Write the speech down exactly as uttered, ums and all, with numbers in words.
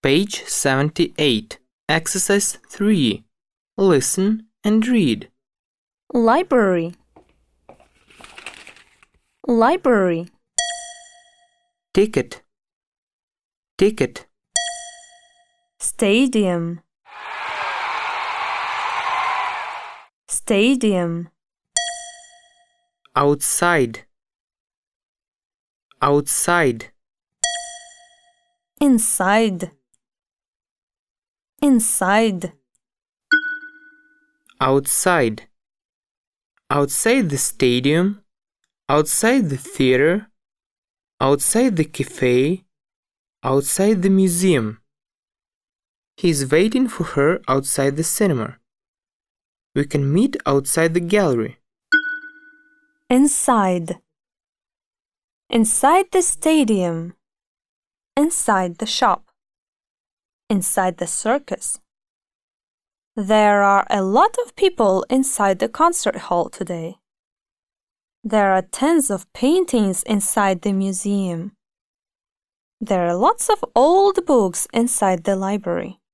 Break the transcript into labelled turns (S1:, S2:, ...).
S1: Page seventy-eight. Exercise three. Listen and read.
S2: Library. Library.
S1: Ticket. Ticket.
S2: Stadium. Stadium.
S1: Outside. Outside.
S2: Inside. Inside.
S1: Outside. Outside the stadium. Outside the theater. Outside the cafe. Outside the museum. He's waiting for her outside the cinema. We can meet outside the gallery.
S2: Inside. Inside the stadium. Inside the shop. Inside the circus. There are a lot of people inside the concert hall today. There are tons of paintings inside the museum. There are lots of old books inside the library.